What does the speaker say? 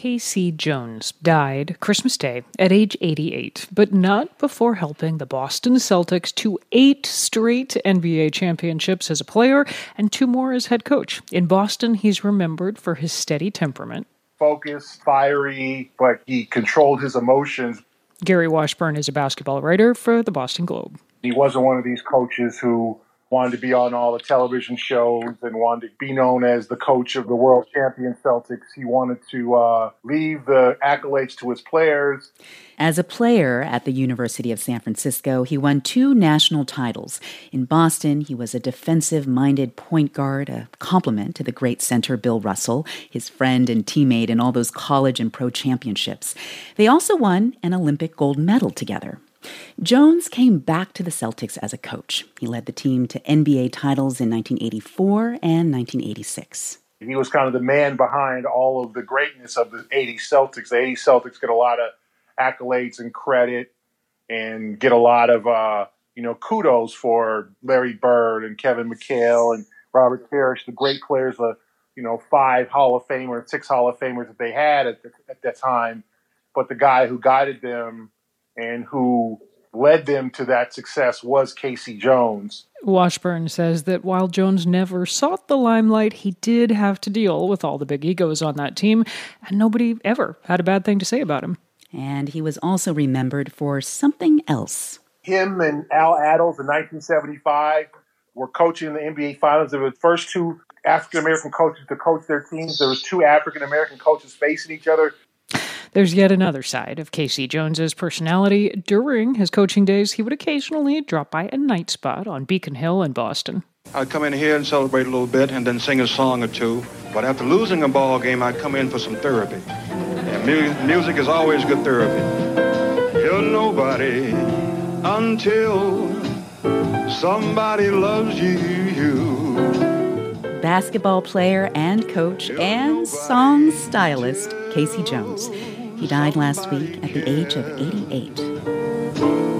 K.C. Jones died Christmas Day at age 88, but not before helping the Boston Celtics to 8 straight NBA championships as a player and 2 more as head coach. In Boston, he's remembered for his steady temperament. Focused, fiery, but he controlled his emotions. Gary Washburn is a basketball writer for the Boston Globe. He wasn't one of these coaches who wanted to be on all the television shows and wanted to be known as the coach of the world champion Celtics. He wanted to leave the accolades to his players. As a player at the University of San Francisco, he won 2 national titles. In Boston, he was a defensive-minded point guard, a compliment to the great center Bill Russell, his friend and teammate in all those college and pro championships. They also won an Olympic gold medal together. Jones came back to the Celtics as a coach. He led the team to NBA titles in 1984 and 1986. He was kind of the man behind all of the greatness of the 80s Celtics. The 80s Celtics get a lot of accolades and credit and get a lot of kudos for Larry Bird and Kevin McHale and Robert Parrish, the great players, 5 Hall of Famers, 6 Hall of Famers that they had at that time. But the guy who guided them and who led them to that success was K.C. Jones. Washburn says that while Jones never sought the limelight, he did have to deal with all the big egos on that team, and nobody ever had a bad thing to say about him. And he was also remembered for something else. Him and Al Attles in 1975 were coaching the NBA Finals. They were the first 2 African-American coaches to coach their teams. There was 2 African-American coaches facing each other. There's yet another side of K.C. Jones's personality. During his coaching days, he would occasionally drop by a night spot on Beacon Hill in Boston. I'd come in here and celebrate a little bit and then sing a song or 2. But after losing a ball game, I'd come in for some therapy. And music is always good therapy. You're nobody until somebody loves you. Basketball player and coach and song stylist K.C. Jones. He died last week at the age of 88.